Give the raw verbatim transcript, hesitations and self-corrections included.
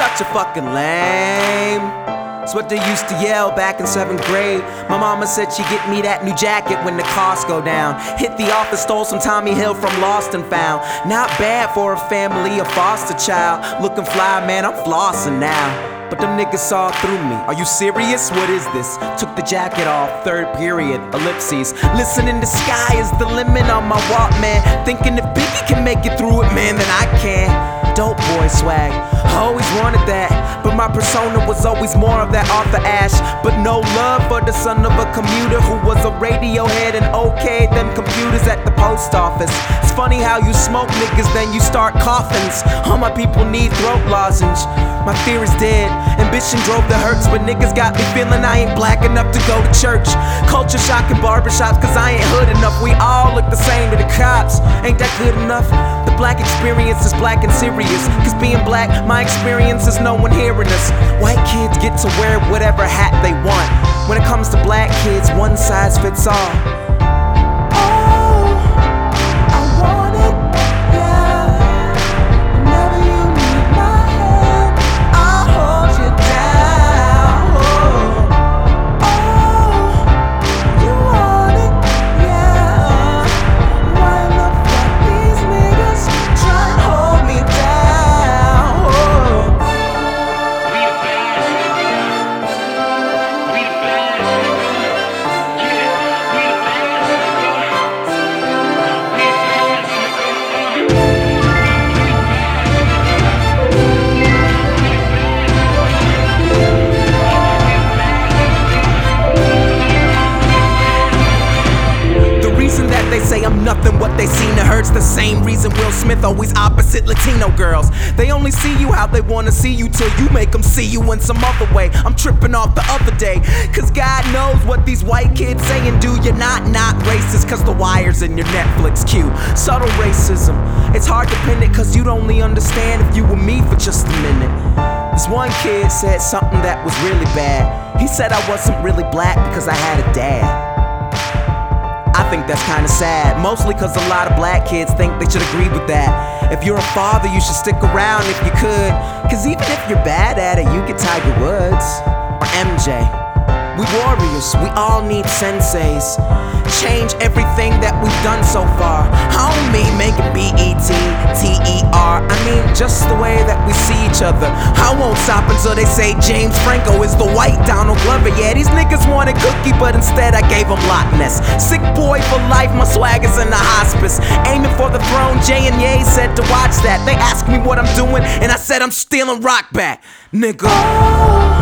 such a fucking lame. That's what they used to yell back in seventh grade. My mama said she'd get me that new jacket when the costs go down. Hit the office, stole some Tommy Hill from Lost and Found. Not bad for a family, a foster child. Looking fly, man, I'm flossing now. But them niggas saw through me. Are you serious? What is this? Took the jacket off, third period, ellipses. Listening, the sky is the limit on my Walkman. Thinking if Biggie can make it through it, man, then I can. Dope boy swag, I always wanted that. But my persona was always more of that Arthur Ashe. But no love for the son of a commuter who was a radio head and okayed them computers at the post office. It's funny how you smoke niggas, then you start coffins. All my people need throat lozenge. My fear is dead, ambition drove the hurts. But niggas got me feeling I ain't black enough to go to church. Culture shock in barbershops, cause I ain't hood enough. We all look the same to the cops, ain't that good enough? The black experience is black and serious. Cause being black, my experience is no one hearing us. White kids get to wear whatever hat they want. When it comes to black kids, one size fits all. They say I'm nothing, what they seen it hurts. The same reason Will Smith always opposite Latino girls. They only see you how they wanna see you till you make them see you in some other way. I'm tripping off the other day, cause God knows what these white kids say and do. You're not not racist cause the wire's in your Netflix queue. Subtle racism, it's hard to pin it cause you'd only understand if you were me for just a minute. This one kid said something that was really bad. He said I wasn't really black because I had a dad. I think that's kinda sad, mostly cause a lot of black kids think they should agree with that. If you're a father, you should stick around if you could. Cause even if you're bad at it, you get Tiger Woods or M J. We warriors, we all need senseis. Change everything that we've done so far. I don't mean making B E T, T E R. I mean just the way that we see each other. I won't stop until they say James Franco is the white Donald Glover. Yeah, these niggas wanted Cookie, but instead I gave them Loch Ness. Sick boy for life, my swag is in the hospice. Aiming for the throne, Jay and Ye said to watch that. They asked me what I'm doing, and I said I'm stealing rock back, nigga.